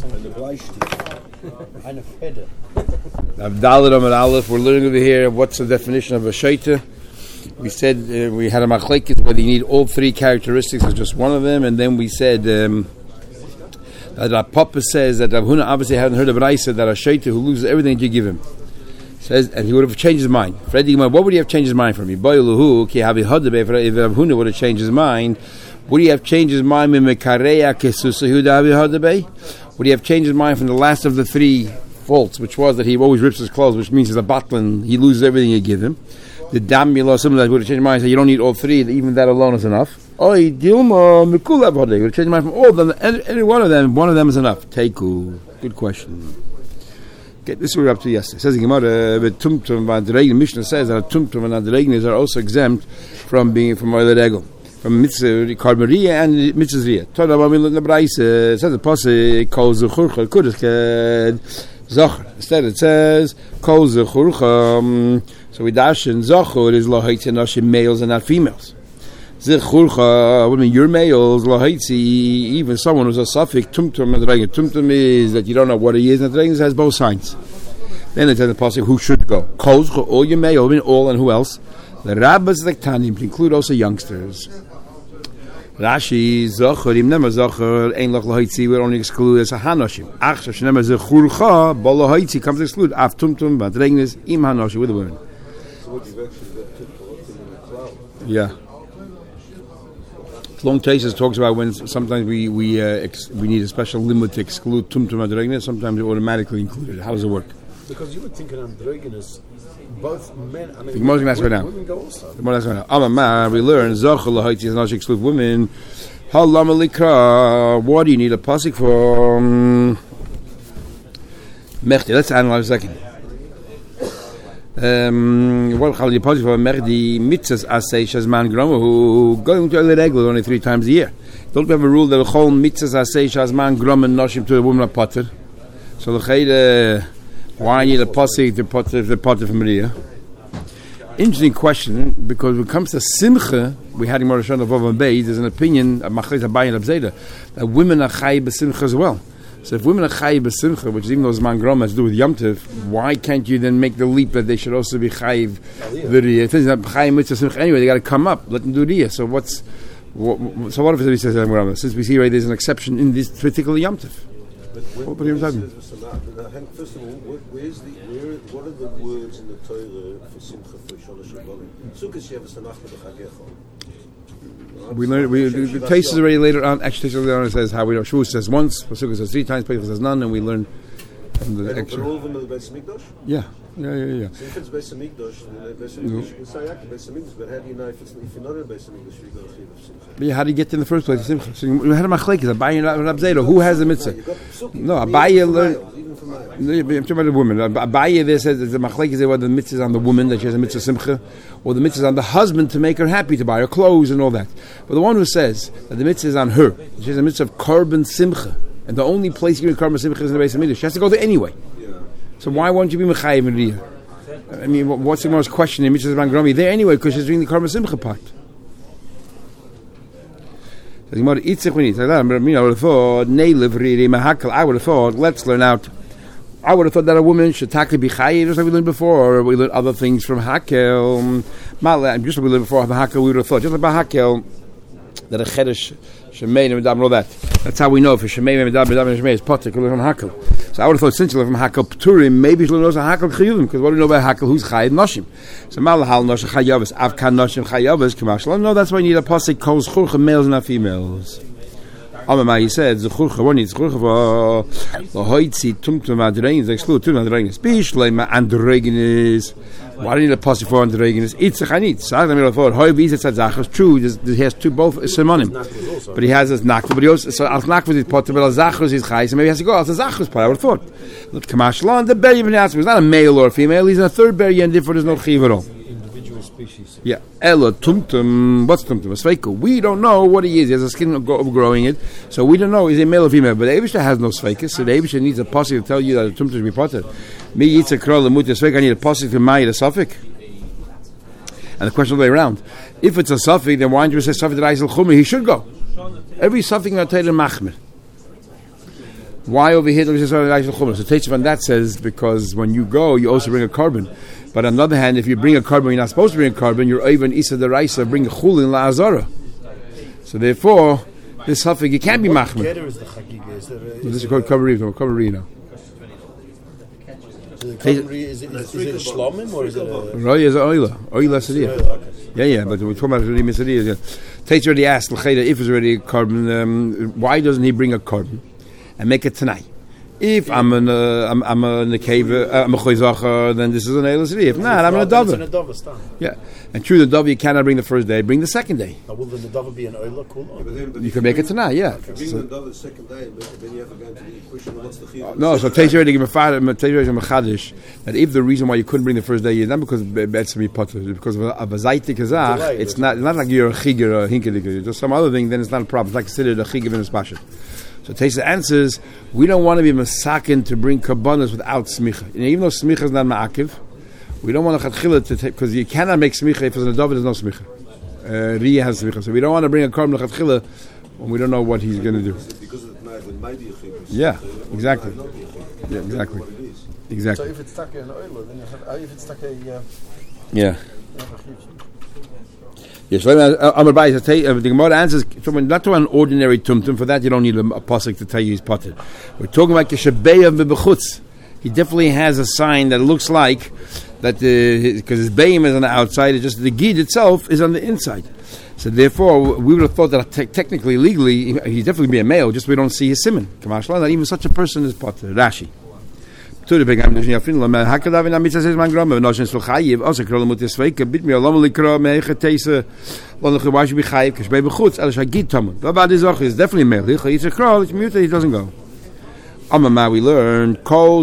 Dalet Amar Aleph. We're learning over here what's the definition of a shaita. We said we had a machlekes whether you need all three characteristics or just one of them, and then we said that Papa says that Rav Huna obviously hadn't heard of Raisa that a shaita who loses everything that you give him says, and he would have changed his mind. Freddie, what would he have changed his mind from? If Rav Huna would have changed his mind, would he have changed his mind? Would he have changed his mind from the last of the three faults, which was that he always rips his clothes, which means he's a batlin, he loses everything you give him. The Damila, some of that would have changed his mind and said, you don't need all three, even that alone is enough. Would have changed his mind from all of them, any one of them is enough. Teiku. Good question. Okay, this is what we're up to yesterday. It says in Gemara, the Mishnah says that Tumtum and Adregnis are also exempt from being from Oil Regel, from Mitzvah Karmeria and Mitzvah Zriya. It says the Pasuk, Kol Zechurcha Kudach Zachar. Instead it says, Kol Zechurcha. So we dash in Zachar is Lahaitzi Nashim males and not females. Zechurcha, what do you mean? Your males, Lahaitzi, even someone who's a suffix, Tumtum and Adregnis. Tumtum is that you don't know what he is, and Adregnis has both signs. Then it says in the Pasuk, who should go? Kol Zechurcha, all your males, all, and who else? The rabbis like Tanim include also youngsters. Rashi Zachar Imnema Zachar Ein Lach Lahaitzi would only exclude as a Hanoshim. Achshav Shnema Zechurcha Bo Lahaitzi comes to exclude Af Tumtum Badregnis Im Hanoshim with the word. So what you've actually got in the cloud. Yeah. Long Chases talks about when sometimes we need a special limit to exclude Tumtum Badregnis. Sometimes it automatically included. How does it work? Because you would think an Androgynous. Both men, I mean, women go also. We learn Zachar Lahaitzi is not to exclude women. Halama Likra. What do you need a pasuk for? Mechdi. Let's analyze a second. What do you need a pasuk for? Mechdi mitzvahs asay shazman grama who going to the regular only 3 times a year. Don't we have a rule that the whole mitzvahs asay shazman grama noshim to a woman a potter? So the why you need a pasuk to the potter from Maria? Interesting question, because when it comes to simcha, we had in Morashon of Ovam Bey, there's an opinion of Machlis Abayi and Abzeda that women are chay b'simcha as well. So if women are chay b'simcha, which is even though Zman Grom has to do with Yom Tov, why can't you then make the leap that they should also be chay v'riyah? If it's not chay mitzvah simcha anyway, they got to come up, let them do riyah. So what if he says since we see right there's an exception in this particular Yom Tov? What are you talking about? First of all, what are the words in the Torah for Simcha for Shalosh Shabbalim? Sukkot Shevas Tanach B'Chagecha. We learned. The Taisa already later on. Actually, Taisa later on says how we know. Shavuos says once, Sukkot says 3 times, Pesach says none, and we learn from the extra. All of them are the Beis Hamikdash? Yeah. So if it's Beis Hamikdash, you can say Beis Hamikdash, but how do you know if you're not in Beis Hamikdash, you go through the Simcha? But how do you get in the first place? Simcha. So you had a machlekes, Abayi and Abzeda. Who has the mitzvah? No, Abayi learned. I'm talking about the woman. Abayi there says the machlekes there whether the mitzvah is on the woman that she has a mitzvah simcha, or the mitzvah is on the husband to make her happy, to buy her clothes and all that. But the one who says that the mitzvah is on her, she has a mitzvah of korban simcha, and the only place you can korban simcha is in the Beis Hamikdash. She has to go there anyway. So why won't you be mechayiv in riyah? I mean, what's the most question in mitzvah bangrami there anyway because she's doing the korban simcha part. I would have thought, let's learn out. I would have thought that a woman should tackle be chayiv, just like we learned before, or we learned other things from Hakel. Just like we learned before, Hakel, we would have thought, just like by Hakel, that a chedesh shemei and medab and all that. That's how we know for shemei and medab and shemei is potter from Hakel. So I would have thought since you learn from Hakel pturim, maybe you should learn also Hakel chayuvim, because what do we know about Hakel? Who's chayiv noshim? So malahal noshim chayavas, avkan noshim chayavas, kamashal. No, that's why you need a pasuk calls churcha males and not females. Amamai he said zechurcha one needs zechurcha for lahoitzi tumtum adreignis exclude tumtum adreignis bishlema andreignis. Why do you need a pasuk for andreignis? Itzechanit. So I thought however he said zachas true. He has two both simonim, but he has his nakva. But he also so al nakva is potter, but al zachas is chai. So maybe he has to go al zachas part. I would have thought. Look, kamashlan the berry even asked. He's not a male or a female. He's in a third berry, and therefore there's no chiv at all. Species. Yeah, Ella tumtum. What's tumtum? A sveika. We don't know what he is. He has a skin overgrowing it, so we don't know is he male or female. But the Eibishter has no sveika, so the Eibishter needs a pasuk to tell you that the tumtum should be potted. Me yitzah krol lemuta sveika. I need a pasuk to ma'id a suffix. And the question all the way around: if it's a suffix, then why don't you say suffix that Aisel Chumi? He should go. Every suffix I tell you machmir. Why over here? So Teitz on that says because when you go, you also bring a carbon. But on the other hand, if you bring a carbon, you're not supposed to bring a carbon. You're even Isa the Raisa, bring a chulin la'azara. So therefore, this suffix you can't be machmer. This is called kabari now. Is it a shlomim or is it a... Roy is oila sadiyah. Yeah, but we're talking about really misadiyah. Teitz already asked l'chayda if it's already a carbon. Why doesn't he bring a carbon and make it tonight? If I'm a nekeva, I'm a choizacha, then this is an eilas sadiyah. If not, I'm an adava. Yeah, and true, the dove you cannot bring the first day. Bring the second day. Will the dove be an oila cool? You can make it tonight. Yeah. Bring the dove the second day, but then you have to go into the question what's the chiyuv. No, so Teitz already give a machadish that if the reason why you couldn't bring the first day is not because betzmi potter, because of a zaytik kazach, it's not like you're a chiger or a hinkedik, just some other thing. Then it's not a problem. It's like considered a chiger in a spashit. So Teisa answers, we don't want to be masakin to bring kabbanas without smicha. Even though smicha is not ma'akiv, we don't want to chatchila to take, because you cannot make smicha if it's an adov, there's no smicha. Riyah has smicha. So we don't want to bring a carbon chatchila when we don't know what he's going to do. Because of the night when maybe a chiyuv. Yeah, exactly. Yeah, exactly. Exactly. So if it's stuck in oil, then you have, if it's stuck a... Yeah. Yes, the Gemara answers not to an ordinary tumtum. For that, you don't need a pasuk to tell you he's potted. We're talking about keshabeya v'bechutz. He definitely has a sign that looks like that because his bayim is on the outside. It's just the gid itself is on the inside. So therefore, we would have thought that technically, legally, he'd definitely be a male. Just we don't see his siman. Not even such a person is potted. Rashi. Why should we be chayiv? It's definitely male. It's a crow. It's muted. He doesn't go. We learn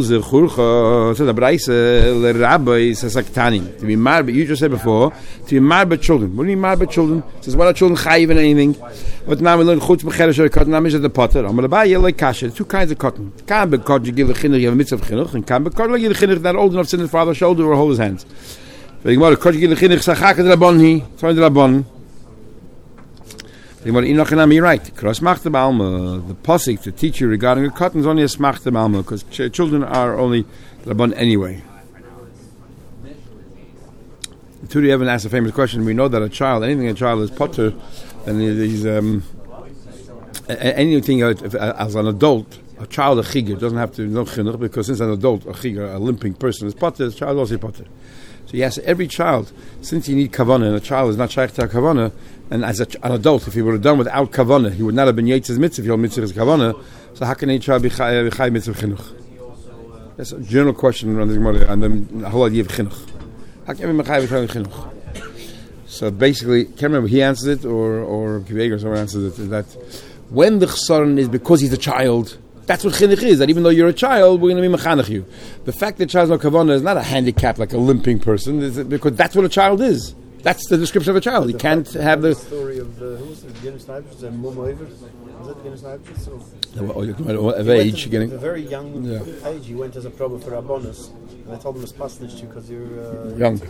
to be married. You just said before to be married by children. What do you mean married by children? It says what are children chayiv in anything? But now we learn chutz b'cheresh cotton. Now the potter. Like kasha. Two kinds of cotton. Can be cotton you give the chinuch. You have a mitzvah of chinuch, and can be cotton you give the chinuch not old enough to sit in his father's shoulder or hold his hands. But you want to give the chinuch sachak the rabban. Sorry the rabban. You're right. Cross machta b'alma. The pasuk to teach you regarding a cotton is only a smachta b'alma because children are only rabban anyway. Tudi Evan asked a famous question. We know that a child, anything a child is potter, then he's anything as an adult, a child a chiger doesn't have to know chinuch because since an adult a chiger, a limping person is potter, the child also potter. So yes, every child, since you need kavanah, and a child is not shaykh to kavanah, and as an adult, if he would have done without kavanah, he would not have been yaitz's mitzvah if your mitzvah is kavanah. So how can a child be chay mitzvah chinuch? That's a general question around the Gemara and the whole idea of chinuch. How can we be chay chinuch? So basically, can't remember he answers it or Kiveg or someone answers it. That when the chsaron is because he's a child. That's what chinuch is. That even though you're a child, we're going to be mechanech you. The fact that child's no kavanah is not a handicap like a limping person, because that's what a child is. That's the description of a child. You can't have the story of who was the Guinness Snipers and Mum Over. Was that the Guinness Snipers? Of age, at a very young age, he went as a probe for Rabbonis, and they told him to pasnage you because you're young.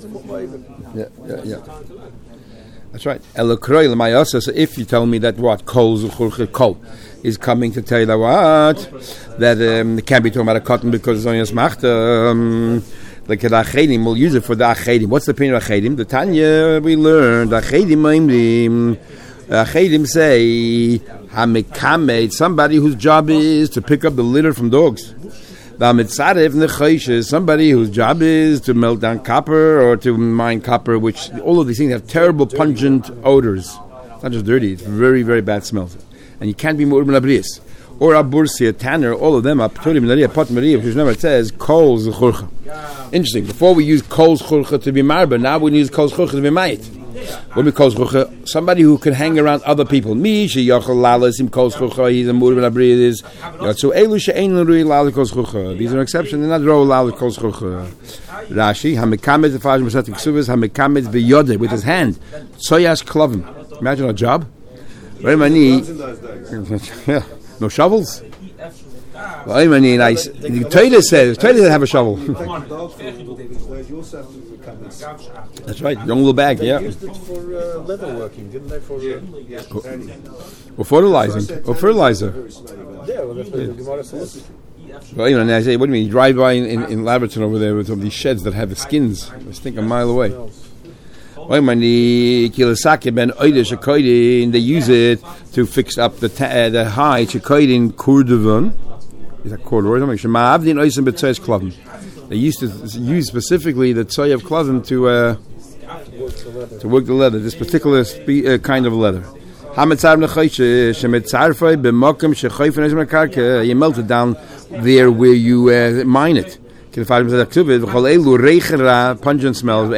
Yeah. That's right. So if you tell me that what kol is coming to tell you that what that it can't be talking about a cotton because it's only a smachta. Like the achedim, we'll use it for the achedim. What's the opinion of achedim? The Tanya we learned achedim say hamikamed, somebody whose job is to pick up the litter from dogs. Somebody whose job is to melt down copper or to mine copper, which all of these things have terrible pungent odors. It's not just dirty, it's very, very bad smells. And you can't be more urban abrius. Or a bursi, a tanner, all of them are pturim maria, pot maria, which never says kol zechurcha. Interesting. Before we use kol zechurcha to be marba, now we use kol zechurcha to be mayit. When we kol zechurcha, somebody who can hang around other people. Mi she yachal lalas im kol zechurcha. He's a urban abrius. So elu she'ein l'rui lalas kol zechurcha. These are exceptions. They're not ro lalas kol zechurcha. Rashi hamikamed the fash masatik ksuvas hamikamed b'yodeh with his hand. Soyas klovim. Imagine a job. Very many. Yeah. No shovels? Well, I mean, the Torah says have a shovel. That's right, young little bag, yeah. They used it for leather working, didn't they? For or fertilizing, or fertilizer. there. Well, that's what the Gemara says. Well, and I say, what do you mean? You drive by in Laverton over there with some of these sheds that have the skins. I think a mile away. They use it to fix up the high Chikoidin Kurdovan. Is that corduroy? They used to use specifically the tzoy of klavim to work the leather, this particular kind of leather. You melt it down there where you mine it. Pungent smells.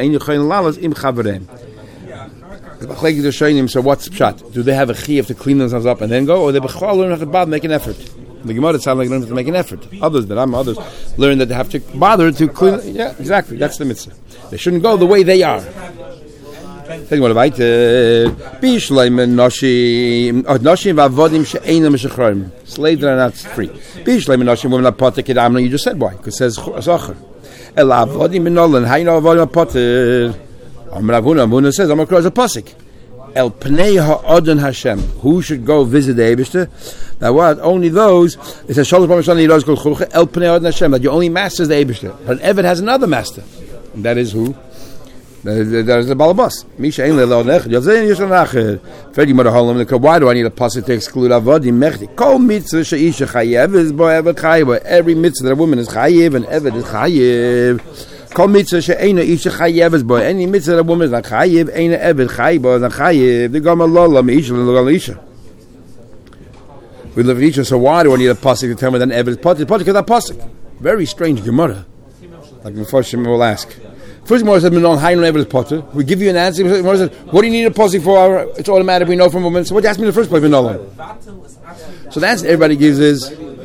So what's pshat? Do they have a chiyuv to clean themselves up and then go, or they learn how to bother, make an effort? The Gemara sounds like they don't have to make an effort. Others learn that they have to bother to clean. Yeah, exactly. That's the mitzvah. They shouldn't go the way they are. Think about it. Slaves are not free. Women are potter. You just said why? Because it says zocher. Amar says Amar Kros a pasuk. El Pnei Ha'adon Hashem. Who should go visit the Eibishter? That what? Only those. It says Shalosh B'Mashon Yiroz Kol Chulcha. El Pnei Ha'adon Hashem. That your only master is the Eibishter. But an Eved has another master. And that is who? That is the Balabas. Misha Ein Le'Lo Nechad. Yavzein Yishon Nachad. Ferdi Mara Holam. Why do I need a pasuk to exclude Avodim Mechdi? Kol mitzvah she'isha chayev is bo Eved chayev. Every mitzvah that a woman is chayev and Eved is chayev. Kol mitzvah she'eina isha chayev is bo. Any mitzvah that a woman is not chayev, eina Eved chayev bo is not chayev. The Gama Lola me'isha l'Lola isha. We live in Isha, so why do I need a pasuk to tell me that Eved is potter? Potter because that pasuk. Very strange Gemara. Like the first Shimon will ask. First Gemara said, "Menon Hainu Eved is potter." We give you an answer. Gemara said, "What do you need a pasuk for? It's automatic. We know from women. So what do you ask me in the first place, Menon?" So the answer everybody gives is.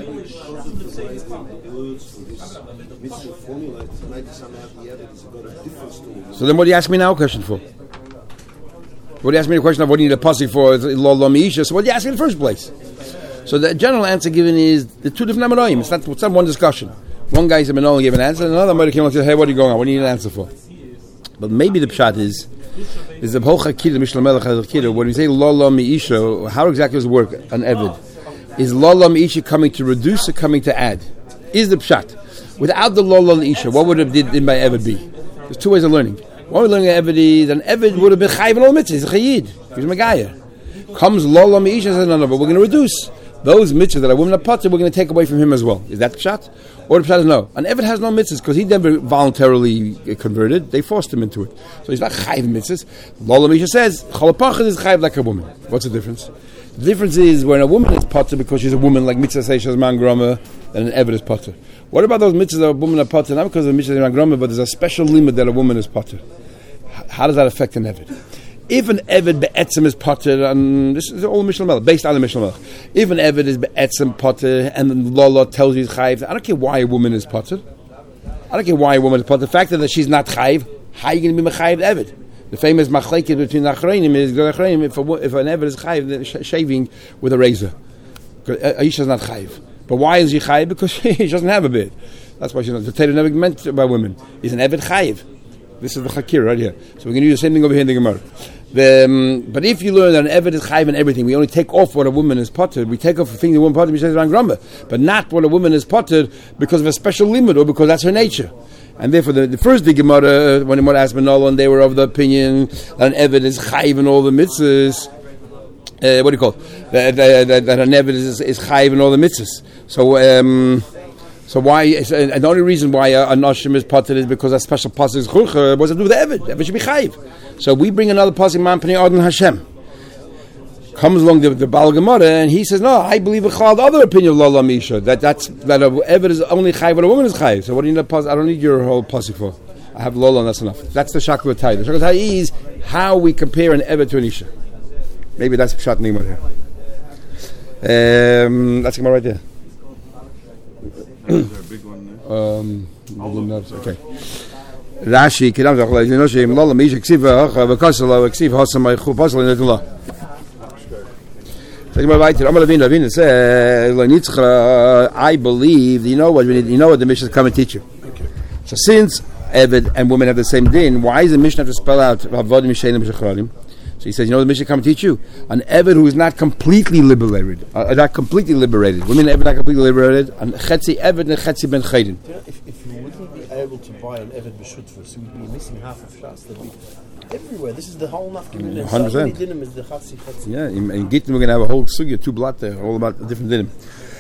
So then what do you ask me now a question for? What do you ask me a question of what do you need a pasuk for? Lo Meisha. So what do you ask me in the first place? So the general answer given is the two different Amoraim. It's not one discussion. One guy said, "No," gave an answer, and another Amoraim came along and said, "Hey, what are you going on? What do you need an answer for?" But maybe the pshat is the B'Hocha Kiddush Mishnah Melech Kiddush. When we say Lo Meisha, how exactly does it work on Eved? Is Lo Meisha coming to reduce or coming to add? Is the pshat without the Lo Meisha? What would it did in by Eved be? There's two ways of learning. One way of learning Eved is an Eved would have been chayiv in all mitzvahs. He's a chayid. He's a megayah. Comes Lo Meisha says no, but we're going to reduce those mitzvahs that are women are potter. We're going to take away from him as well. Is that the pshat? Or the pshat is no. An Eved has no mitzvahs because he never voluntarily converted. They forced him into it, so he's not chayiv mitzvahs. Lo Meisha says chalapachas is chayiv like a woman. What's the difference? The difference is when a woman is potter because she's a woman, like mitzvah seishas man grama, and an Eved is potter. What about those mitzvahs that a woman are potter? Not because of mitzvah man grama, but there's a special limit that a woman is potter. How does that affect an Eved? If an Eved be'etzem is potter, and this is all Mishnah Melech, based on the Mishnah Melech. If an Eved is be'etzem potter, and the law tells you it's chayiv, I don't care why a woman is potter. I don't care why a woman is potter. The fact that she's not chayiv, how are you going to be mechayiv Eved? The famous machlekes between the achreinim is if an Eved is chayiv, shaving with a razor. Aisha is not chayiv. But why is she chayiv? Because she doesn't have a beard. That's why she's not. The Torah never meant by women. Is an Eved chayiv? This is the Chakir right here. So we're going to do the same thing over here in the Gemara. But if you learn that an Eved is chayiv and everything, we only take off what a woman is potted. We take off the thing the woman potted, we say it's grumba, but not what a woman is potted because of a special limit or because that's her nature. And therefore, the first the Gemara, when the Gemara asked Menolo, and they were of the opinion that an Eved is chayiv in all the mitzvahs. What do you call it? That an Eved is chayiv in all the mitzvahs. So why? And the only reason why a Nashim is potted is because a special pasuk is chulcha was to do with the Eved. Eved should be chayiv. So we bring another pasuk, Man Pnei Adon Hashem. Comes along the Baal Gemara and he says, no, I believe the other opinion of Lo Meisha that a Eved is only chayiv when a woman is chayiv. So what do you need a pasuk? I don't need your whole pasuk for. I have Lola and that's enough. That's the Shakla Tai. The Shakla Tai is how we compare an Eved to an Isha. Maybe that's Pshat Nigmar here. That's Gemara right there. Is there a big one there? Okay. Rashi, Kedam Zachalai, Zinoshim, Lola Meisha, Ksiva, Vakasala, Ksiva, Hasamai, Chupasala, Netula. I believe, you know what the Mishnah is coming to teach you. Okay. So since Eved and women have the same din, why does the Mishnah have to spell out So he says, the Mishnah come teach you an Eved who is not completely liberated. Women Eved not completely liberated. And Chetzi Eved and Chetzi Ben Chayden. If you wouldn't be able to buy an Eved B'Shutva, so you'd be missing half of Shas. They'd be everywhere. This is the whole nafkamina. 100%. Dinim is the Chatzi. Yeah, in Gittin we're going to have a whole sugya, 2 blot there, all about the different dinim.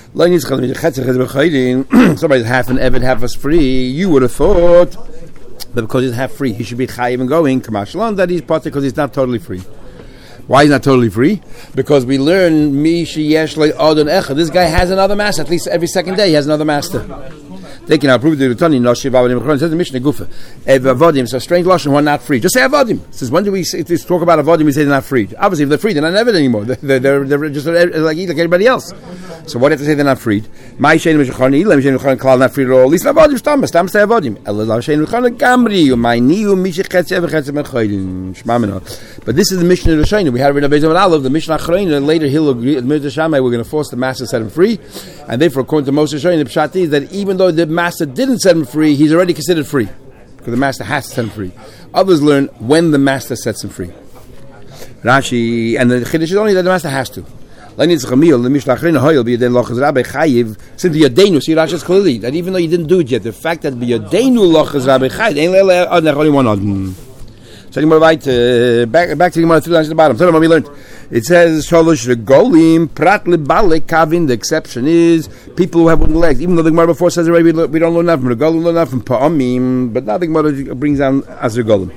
Somebody's half an Eved, half us free. You would have thought that because he's half free, he should be chayiv and going. Kamashalon, that he's potter because he's not totally free. Why he's not totally free? Because we learn Mishi Yeshle Odon Echad. This guy has another master. At least every second day he has another master. They can prove the Tani Noshiv Avodim. Says the Mishnah Gufa. Avodim, so strange lashon who are not free. Just say Avodim. It says when do we talk about Avodim? We say they're not free. Obviously, if they're free, they're not Eved anymore. They're just like everybody else. So what do you have to say they're not freed? My Shein Meshachani, Elam Shein Meshachani Klal not freed at all. At least Avodim Stam say Avodim. Elam Shein Meshachani Gamri. My Niu Mishich Chetzev Chetzev Mechaydin Shmamina. But this is the Mishnah of Shayna. We had it in Abed Aleph. The Mishnah Achrayna. Later he'll agree. Mirza Shammai, we're going to force the master to set him free, and therefore, according to Moshe Shayna, the Pshat is that even though the master didn't set him free, he's already considered free because the master has to set him free. Others learn when the master sets him free. Rashi and the Chiddush is only that the master has to. Since the Yadenu, see Rashi's clearly that even though you didn't do it yet, the fact that the Yadenu lochas Rabbi Chayid ain't only one. So back to the Gemara 3 lines at the bottom. Tell them what we learned. It says Shalosh Regolim Prat Lebale Kavin. The exception is people who have wooden legs. Even though the Gemara before says already we don't learn enough from Regolim, learn enough from Pa'amim, but now the Gemara brings down as Regolim.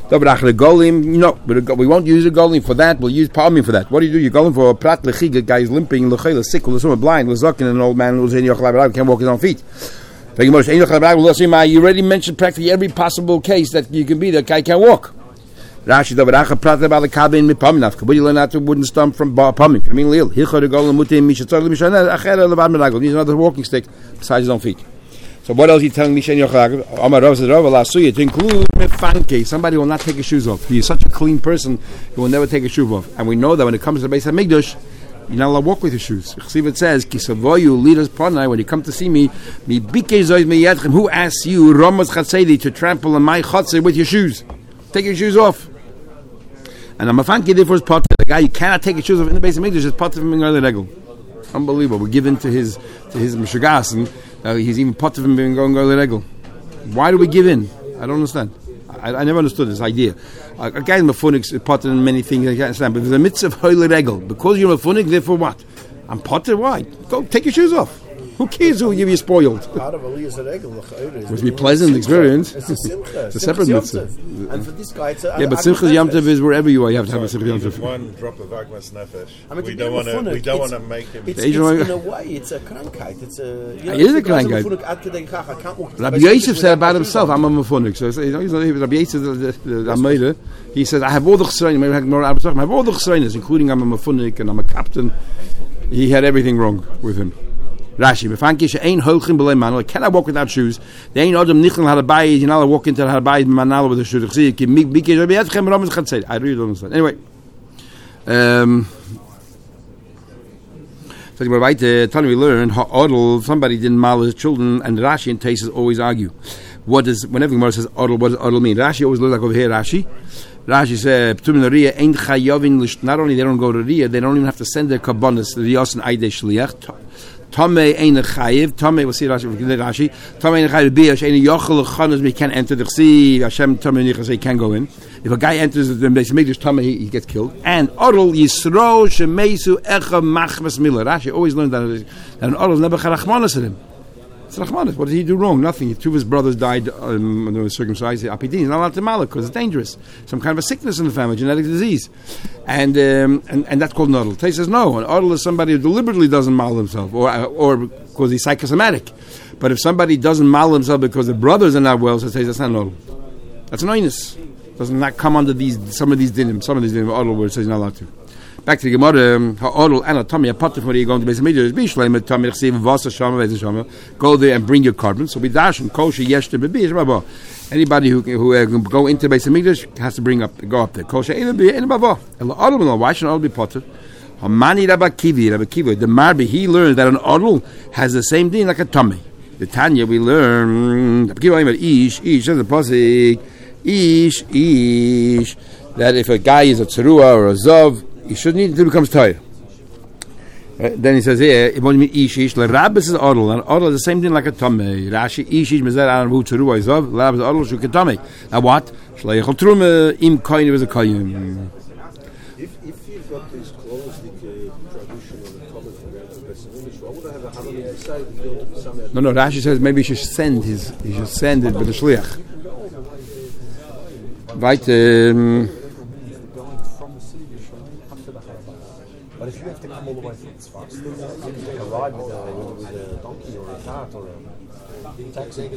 We won't use Regolim for that. We'll use Pa'amim for that. What do? You're going for a Prat Lechiga, guy is limping, Lechela, sick, someone blind, Lezakin, an old man who's in Yochelav, can't walk his own feet. You already mentioned practically every possible case that you can be that guy can't walk. Rashi Davaracha Prat about the cabin with Paminaf. Could you learn out to wooden stump from Pamik? I mean, Lil. He's another walking stick besides his own feet. So what else are you telling me? To include mefanke. Somebody will not take his shoes off. He is such a clean person, he will never take his shoes off. And we know that when it comes to the Beis HaMikdash, you're not allowed to walk with your shoes. It says, Kisavoyu leaders Panai, when you come to see me, who asks you to trample on my chatzah with your shoes? Take your shoes off. And I'm a fanky therefore is potter. The guy you cannot take his shoes off in the Beis HaMikdash is potter from being early regel. Unbelievable. We're given to his mishugas, and he's even potter from being going early regel. Why do we give in? I don't understand. I never understood this idea. A guy in Mefunik is potter in many things I can't understand, but there's a mitzvah of early regel. Because you're Mefunik, therefore what? I'm potter. Why? Go take your shoes off. Who cares who you spoiled? It must be a pleasant experience. It's a simcha. It's a separate mitzvah. And for this guy, it's a but Simchas Yom Tov is wherever you are. You have to have a Simchas Yom Tov. One drop of Agmas Nefesh. We don't want to make him. It's in a way, it's a krankheit. It's a. It is a krankheit. Rabbi Yosef said about himself, "I'm a mefunik." So Rabbi Yosef, the Ameira, he says, "I have all the chesronim. I have all the chesronim, including I'm a mefunik and I'm a captain." He had everything wrong with him. Rashi, can I walk without shoes? They ain't Adam Nichl Harabai, you're not allowed to walk into the Harabai Manala with a shoe. I really don't understand. Anyway, so we learned how somebody didn't mal his children, and Rashi and Taisus always argue. Whenever Gemara says Odel, what does Odel mean? Rashi always looks like over here, Rashi said, not only they don't go to Riyah, they don't even have to send their kabbanas to the Riyos and Aidei Shliach. Tomei ain't a chayiv. Tomei, we'll see Rashi. Tomei ain't a chayiv. Biyash ain't a yochel lechanos. We can't enter the chsi. Hashem Tomei nichas. He can't go in. If a guy enters the Beis HaMikdash, Tomei he gets killed. And Odel Yisro Shemeisu Echa Machmas Mila. Rashi always learned that an Odel never had rachmanas in him. It's rachmanas. What did he do wrong? Nothing. Two of his brothers died when they were circumcised. Apidin. He's not allowed to malak because it's dangerous. Some kind of a sickness in the family, genetic disease, and that's called an Odel. Tay says no. An Odel is somebody who deliberately doesn't mal himself, or because he's psychosomatic. But if somebody doesn't mal himself because the brothers are not well, so says that's not an Odel. That's an oinus. Does not come under some of these dinim. Some of these dinim Odel where it says he's not allowed to. Back to the Gemara, Ha'odel anatomy, a potter for you going to Beis HaMikdash, Bishleim, Tommy, Chsiv, Vasa, Shama, Beis Shama, go there and bring your carbon. So we dash and kosher, yeshtem, bebish, rabba. Anybody who can go into Beis HaMikdash has to go up there. Kosher, why should an Odel be potter? Hamani Rabbi Kivi, the Marbi, he learned that an Odel has the same thing like a tummy. The Tanya, we learn, Ish, says the Pasik, Ish, that if a guy is a tzerua or a zov, he shouldn't eat until he becomes tired. Then he says here, if you ishish, the rabbis is odl, and odl is the same thing like a tomei. Rashi ishish mezer an hu tzerua is zov, rabbis odl shu ketomei. Now what? Shleichel trume im koyin is a koyin. If you've got this closed tradition of the Talmud from the Best English, why would I have a Hanan inside and go to some? No. Rashi says maybe he should send it with the shliach. Right. But if you have to come all the way from Tzfat, you can ride with a donkey or a cart or a taxi.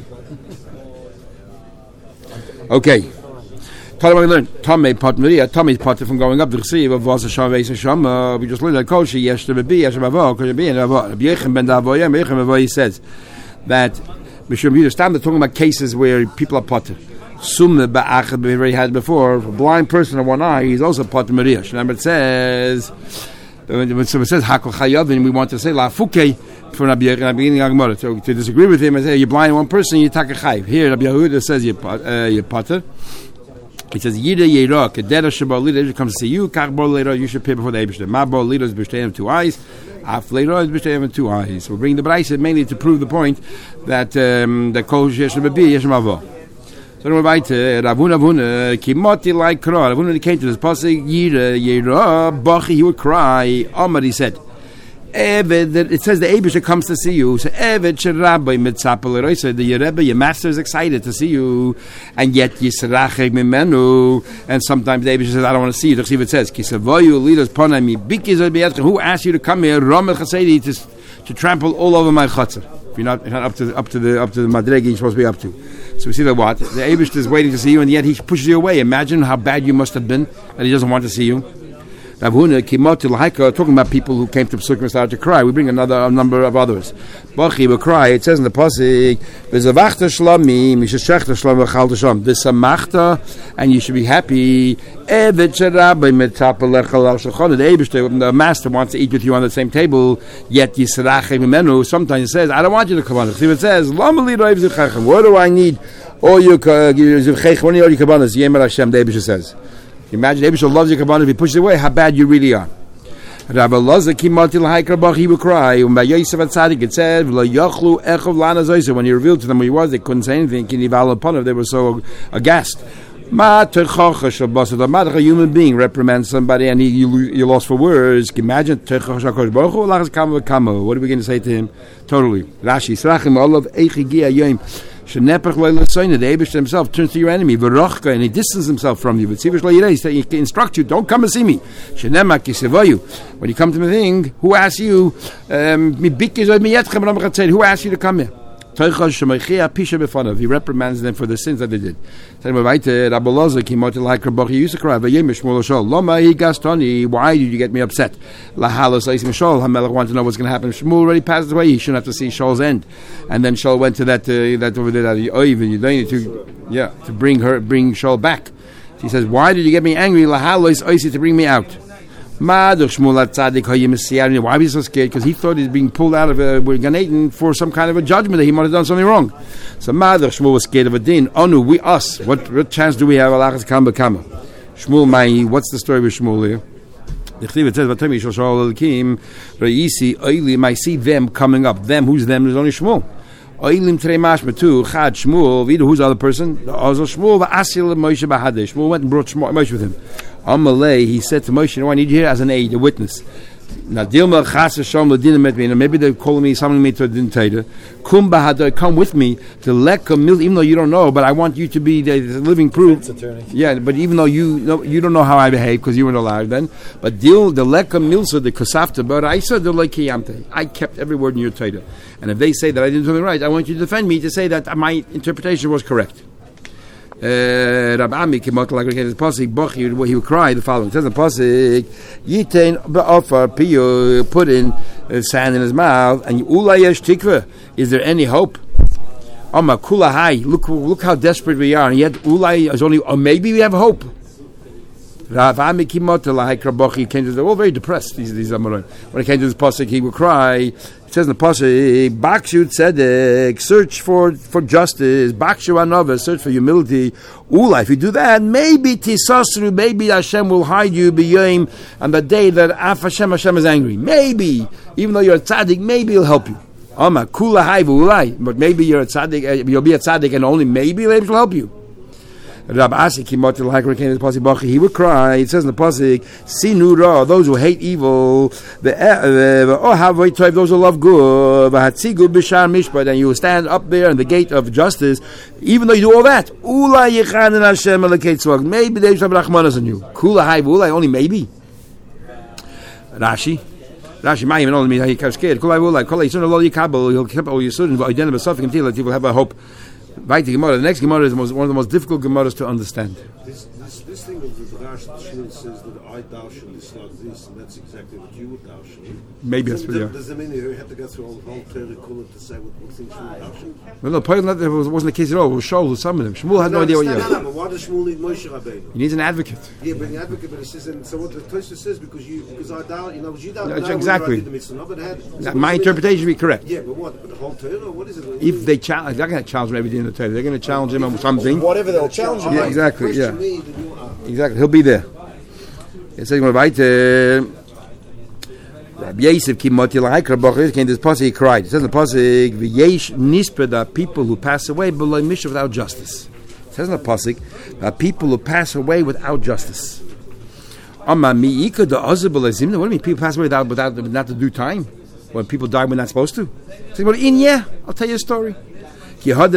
Okay. Tommy learned Tommy Tommy's potter from going up to receive of was a Shavuos and Shama. We just learned that Koshi yesterday be Yeshua could be in Yechem ben Davoyah. He says that Mishum Yudah Stam talking about cases where people are potter. Sumne ba'achad we already had before. A blind person of one eye, he's also potter Mariash. Remember it says when it says Hakol Chayavin, we want to say La Fuke for Rabbi Yehuda. So to disagree with him and say you're blind one person, you take a chayv. Here Rabbi Yehuda says you're potter. He says, Yida Yera, Kedera Shabbat Lida comes to see you, Kachbor Leda, you should pay before the Eibishter. Mabor Leda is B'shtei of 2 eyes, Af Leda is B'shtei of 2 eyes. So we're bringing the Braisa mainly to prove the point that the Kol Yeshem Bebi, Yeshem Avo. So we're right, Ravuna, Kimoti like Kra, Ravuna came to this Pasik, Yida Yera, Bachi, he would cry, Omar, he said, Eved, it says the Eibishter comes to see you. So Eved Sherabbai Mitzapel. So the Rebbe, your master is excited to see you, and yet Yisracheg Mimenu. And sometimes the Eibishter says, I don't want to see you. See what it says. Kisavoyu leaders ponami bikis. Who asked you to come here? Ramel Chasedi to trample all over my chutzner. If you're not up to the madregi you're supposed to be up to. So we see that what the Eibishter is waiting to see you, and yet he pushes you away. Imagine how bad you must have been that he doesn't want to see you. Talking about people who came to Pesukkim and started to cry. We bring a number of others. Bachi will cry. It says in the pasuk, "V'zavachta shlami, mishashachta shlami v'chalta sham." V'samachta, and you should be happy. Evet sherabai metapel lechal shachon. The master wants to eat with you on the same table, yet yisrachei mimenu. Sometimes he says, "I don't want you to come on." See what it says? Lamali roiv zuchachem. What do I need? All your zuchachem. What are your kabbanas? Yemer Hashem. The Eibishter says. Imagine Eibishter loves your kabbalah. If he pushes away, how bad you really are. Rabbi Loza kimati l'haikarbach, he would cry. By Yosef at Tzadik, it said, "V'lo yochlu echov lana zoyse." When he revealed to them who he was, they couldn't say anything. Kinival upon him, they were so aghast. Ma techocha shabasa. The matter a human being reprimands somebody and you lost for words. Imagine techocha shakosh baruch hu lachas kama v'kama. What are we going to say to him? Totally. Rashi srachim olav eichi gia yom. The Eibishter himself turns to your enemy, and he distances himself from you. He instructs you, don't come and see me. When you come to the thing, who asks you? Who asks you to come here? He reprimands them for the sins that they did. He used to cry, why did you get me upset? Hamelech wanted to know what's going to happen. Shmuel already passed away. He shouldn't have to see Shaul's end. And then Shaul went to that over there, to bring Shaul back. He says, why did you get me angry? To bring me out. Why was he so scared? Because he thought he was being pulled out of Gan Eden for some kind of a judgment that he might have done something wrong. So Shmuel was scared of a din. Onu, we us. What chance do we have? Shmuel, what's the story with Shmuel here? I see them coming up. Them, who's them? There's only Shmuel. Who's the other person? Shmuel went and brought Moshe with him. Amalei, he said to Moshe, I need you here as an aid, a witness. Now, maybe they're calling me, summoning me to a din tater. Come with me to leka mil, even though you don't know, but I want you to be the living proof. Yeah, but even though you don't know how I behave because you weren't alive then. But the leka milsa, the kasafta, but I said the lekiyamte. I kept every word in your tater. And if they say that I didn't do something right, I want you to defend me to say that my interpretation was correct. Rabbi Ami came out like the pasuk. Bochi, he would cry the following. It says in the pasuk, Yitain ba'ofar piyo, put in sand in his mouth, and ulayesh tikva. Is there any hope? Amma kulahai. Look how desperate we are, and yet ulay is only. Or maybe we have hope. Rav Ami Kimot Lahai Krabochi came to, they're all very depressed, these Amorim. When it came to this pasuk, he would cry. It says in the pasuk, Bakshu Tzedek, search for justice. Bakshu Anova, search for humility. Ula, if you do that, maybe Tisasru, maybe Hashem will hide you b'yom on the day that Hashem is angry. Maybe, even though you're a tzaddik, maybe he'll help you. Ama Kula Haivu Ulai, but maybe you're a tzaddik, you'll be a tzaddik, and only maybe Hashem will help you. Rab Asi Kimot Lahai came to the pasuk, he would cry. It says in the pasuk, Sinura, those who hate evil, those who love good, and you will stand up there in the gate of justice, even though you do all that. Maybe they have Rachmanas on you. Kula Hai Ulai, only maybe. Rashi might even only mean he got scared. Kula Hai Ulai, Kula Yisrael Lo Yikabel, he'll keep all your students, but identify something until that you will have a hope. The next Gemara is one of the most difficult Gemaras to understand. This thing of the Rash says that I darshan is not this, and that's exactly what you would darshan. Maybe that's yeah. Does that mean you had to go through all the whole Torah Kula to say what things you would darshan? No, that wasn't the case at all. It was Shaul who summoned him. Shmuel had no idea what you No, but why does Shmuel need Moshe Rabbeinu? He needs an advocate. Yeah, but an advocate, but he says, and so what the Tosha says, because I doubt, you know, you don't know exactly. I did the mitzvah, no, but my interpretation would be correct. Yeah, but what? But the whole Torah? What is it? If they challenge, they're going to challenge him every day in the Torah. They're going to challenge him on something. Whatever they'll challenge him. Yeah, exactly. Yeah, exactly. He'll be there. It says Rabbi Yosef Kimoti Lahai Krabochi came to this pasuk. He cried. It says in the pasuk, "V'yesh nispeda," people who pass away below misha without justice. It says in the pasuk, people who pass away without justice. What do you mean people pass away without not to do time? When people die when they're not supposed to? Say, well, I'll tell you a story. He used to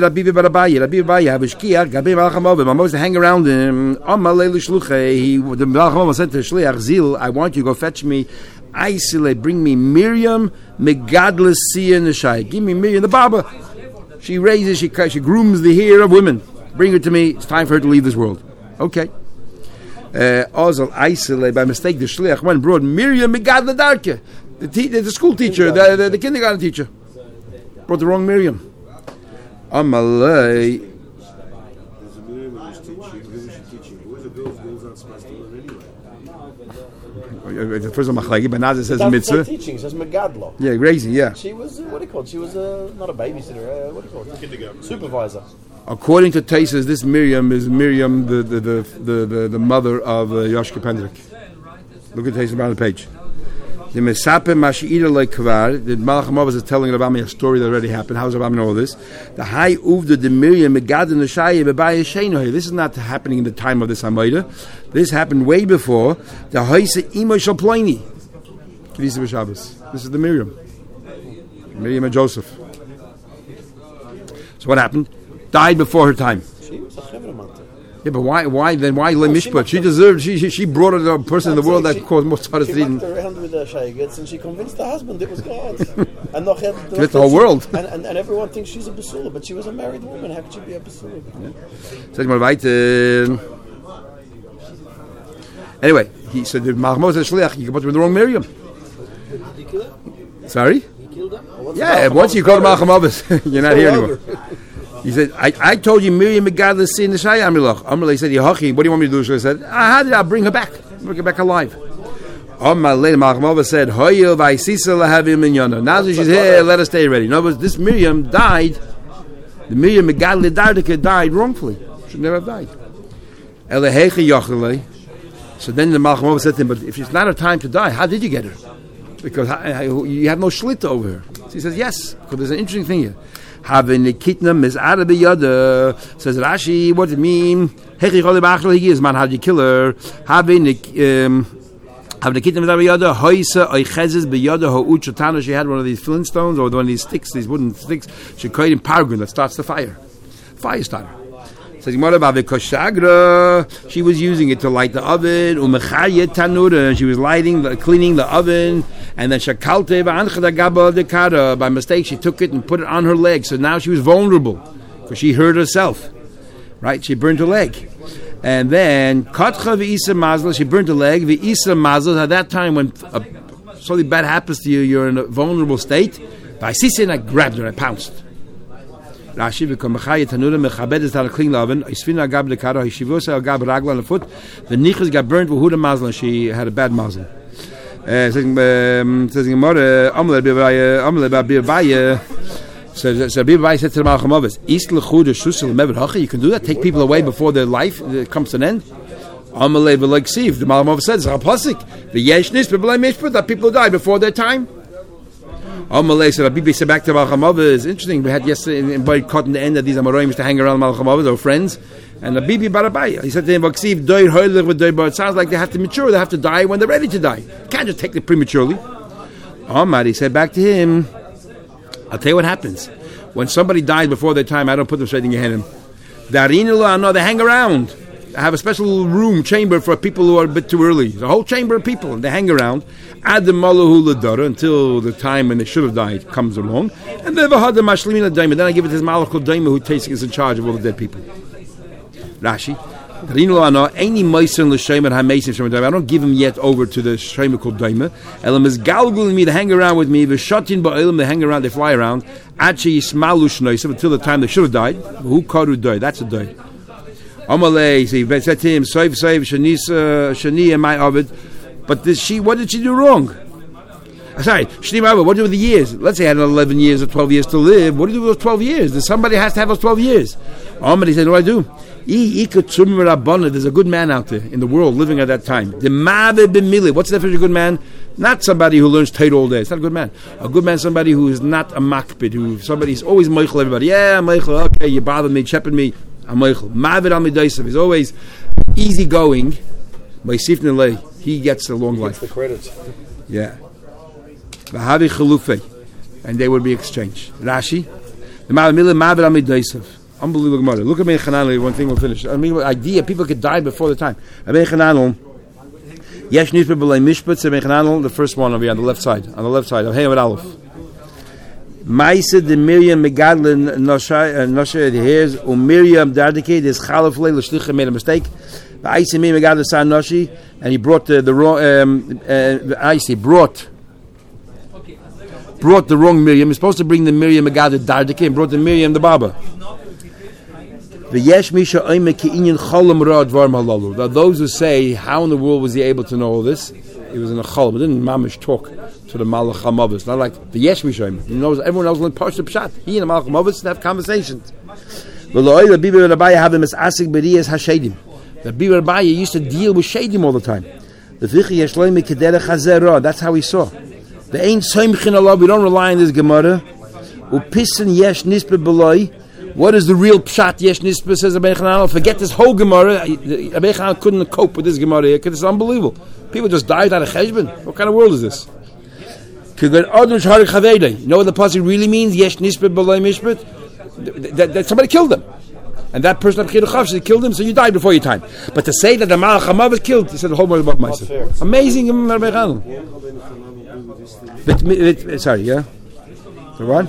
hang around him. The Malach said to Shliach Zil, I want you to go fetch me Aisile, bring me Miriam Megadlis Sia Nishai. Give me Miriam the Baba. She raises, she grooms the hair of women. Bring her to me. It's time for her to leave this world. Okay. Ozal Aisile, by mistake, the Shliach went and brought Miriam Megadla Darke, the school teacher, the kindergarten teacher. Brought the wrong Miriam. Amalei. There's a Miriam who was teaching. Who was the girls aren't supposed to learn anyway? The first one, Machlagi, but Nazir says mitzvah. Teaching, says Megadlo. Yeah, raising, yeah. She was, what do you call it? She was not a babysitter, what do you call it? Kindergarten. Supervisor. According to Taisus, this Miriam is Miriam, the mother of Yoshka Pendrick. Look at Taisus on the page. The Mesape Mashi'ira Lekvar, the Malach HaMavos is telling Rabbi a story that already happened. How does Rabbi know all this? The High Uvda the Miriam Megadan Nashaya Bebaya Sheinohi. This is not happening in the time of this Hamayda. This happened way before. The Haisa Imo Shalploini. This is the Miriam and Joseph. So what happened? Died before her time. She was a Chevramanta. Yeah, but why Le Mishpat? She deserved. She brought a person in the world that caused most of She walked around with the shaygets and she convinced her husband it was God. And the whole world. And everyone thinks she's a basula, but she was a married woman. How could she be a basula? Zeg maar weiter. Anyway, he said the Mahmoud said Shliach, you got with the wrong Miriam. Did he kill her? Sorry? He killed her? Yeah, once you go to Malachim Avos, you're not here anymore. He said, I told you Miriam Megadlis sin the Shai Amrilach. Amrilach said, Yehochi, what do you want me to do? She said, I'll bring her back. Bring her back alive. Amalei Malachim Avos said, Hoyel Vaisisa Lahavim Minyana. Now that she's here, let her stay ready. In other words, this Miriam died. The Miriam Megadli Dardika died wrongfully. Should never have died. Elehechi Yochelei. So then the Malachim Avos said to him, but if it's not her time to die, how did you get her? Because you have no shlita over her. So he says, yes, because there's an interesting thing here. Having the kitna is out of the yada. Says Rashi, what does it mean? Hechi chole b'achlo higi is man. How did you kill her? Having the kitna is out of the yada. Hoisa oichezes b'yada ho'ut shatana. She had one of these flintstones or one of these sticks, these wooden sticks. She carried in pargun that starts the fire. Fire starter. Says she was using it to light the oven. She was cleaning the oven, and then by mistake she took it and put it on her leg. So now she was vulnerable because she hurt herself. Right? She burned her leg, and then she burned her leg. At that time, when something bad happens to you, you're in a vulnerable state. By Sisin, I grabbed her, I pounced. Rashi v'kom b'chaya tanura mechabed is that a clean oven. Isfina gab lekara hishivosa gab ragla on the foot. The nichas got burnt with huda mazlan. She had a bad mazlan. Says Gemara, Amle Bivaya. So Bivaya said to the Malcham Avos, Isl Chuda Shusel Mevet Hacha. You can do that. Take people away before their life comes to an end. Amle B'Leg Siv. The Malcham Avos said it's a pasuk. The Yeshnis B'Blei Mishpat, that people die before their time. Amalei said, Abibi said back to Malcham Avos. Interesting. We had yesterday invited caught in the end that these Amoraim used to hang around Malcham Avos, our friends. And Abibi Barabai, he said to him, Vaksiv doir hoiler with doir. It sounds like they have to mature. They have to die when they're ready to die. You can't just take it prematurely. Amar, he said back to him, I'll tell you what happens. When somebody dies before their time, I don't put them straight in Gehenna. No, they hang around. I have a special room, chamber for people who are a bit too early. There's a whole chamber of people, and they hang around. Adam Malahu Ladara until the time when they should have died comes along. And then I give it to his Malach Daima who is in charge of all the dead people. Rashi. I don't give him yet over to the Shema called Daima. Elam is galgul in me, they hang around with me. V'shatin ba'elam, they hang around, they fly around. Achi yismalu shnoisav, until the time they should have died. Who karu died? That's a died. Amalei, so he said to him, Soif, Shani, my Ovid. But what did she do wrong? Sorry, Shani, my Ovid, what do you do with the years? Let's say I had 11 years or 12 years to live. What do you do with those 12 years? Somebody has to have those 12 years. Amalei said, what do I do? There's a good man out there in the world living at that time. What's the definition of a good man? Not somebody who learns Torah all day. It's not a good man. A good man is somebody who is not a makpid, somebody's always meichel everybody. Yeah, meichel, okay, you bothered me, shepherd me. He's always easygoing. He gets a long life. The credit. Yeah. And they would be exchanged. Rashi. Unbelievable Gemara. Look at me, Chananel. One thing we'll finish. I mean, idea people could die before the time. Yesh Nifra B'Lei Mishpat. The first one over here on the left side. On the left side of Hayam Aleph. Maisa de Miriam Megadlin Nosha the hairs Miriam Dardike this Chalaf Leil Shlicha made a mistake. The Aisi Miriam Megadlin San Noshi and he brought the wrong Aisi brought the wrong Miriam. He's supposed to bring the Miriam Megadlin Dardike and brought the Miriam the Baba. The Yesh Misha Oime Ki Inyan Cholam Ra Dvar Malalu. Now those who say how in the world was he able to know all this? He was in a cholam. He didn't mamish talk to the Malach HaMavos. Not like the Yesh Mishaim. He knows everyone else will Parsha Pshat. He and the Malach HaMavos have conversations. The Bibi Rabbi have them as asik beriyas hashedim. The Bibi Rabbi used to deal with shadim all the time. The Vichi Yeshloim Kederech Hazera. That's how he saw. The Ein Soimchin Allah. We don't rely on this Gemara. Upisin Yesh Nispe Beloi. What is the real pshat? Yesh Nispe says Rabbi Chananel. Forget this whole Gemara. Rabbi Chananel couldn't cope with this Gemara here because it's unbelievable. People just died out of cheshbon. What kind of world is this? You know what the pasuk really means? Yesh Nispe B'Loi Mishpat. That somebody killed them, and that person killed him, so you died before your time. But to say that the Malach HaMav was killed, he said the whole word about myself. Amazing, Rabbi Chananel. Sorry, yeah. So what?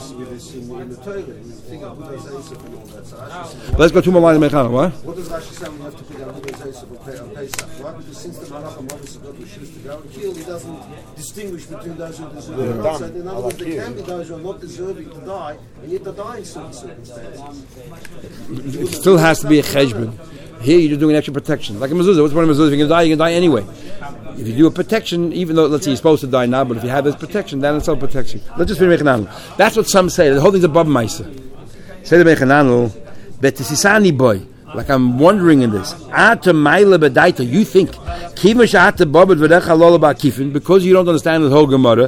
Let's go 2 more lines of Mechanah. What does Rashi say we have to put down on Pesach? Why? Because since the Malach HaMav has got the shoes to go and kill, he doesn't distinguish between those who deserve to die. So in other words, there can be those who are not deserving to die, and yet they die in certain circumstances. It still has to be a cheshbon. Here you're doing extra protection. Like a mezuzah. What's one of mezuzah? If you're going to die anyway. If you do a protection, even though, let's say, you're supposed to die now, but if you have this protection, then it's all protection. Let's just finish Mechananel. That's what some say. The whole thing's above Maisa. Say the Mechananel, but Tisisani boy, like I'm wondering in this. You think, because you don't understand the whole Gemara,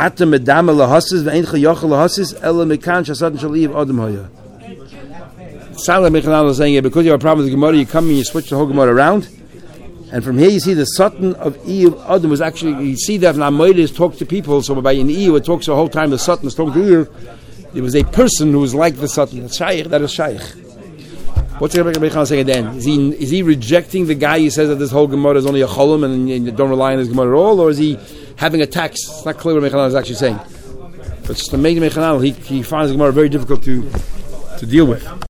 Salah Mechananel is saying here, because you have a problem with the Gemara, you come and you switch the whole Gemara around. And from here you see the Satan of Eve Adam was actually, you see that Namoides talked to people, so by in Eve it talks the whole time the Satan is talking to Eve. There was a person who was like the Satan. That is Shaykh. What's the Rebbe saying then? Is he rejecting the guy who says that this whole Gemara is only a cholam and you don't rely on his Gemara at all? Or is he having a tax? It's not clear what Rebbe is actually saying. But it's amazing Rebbe he finds the Gemara very difficult to deal with.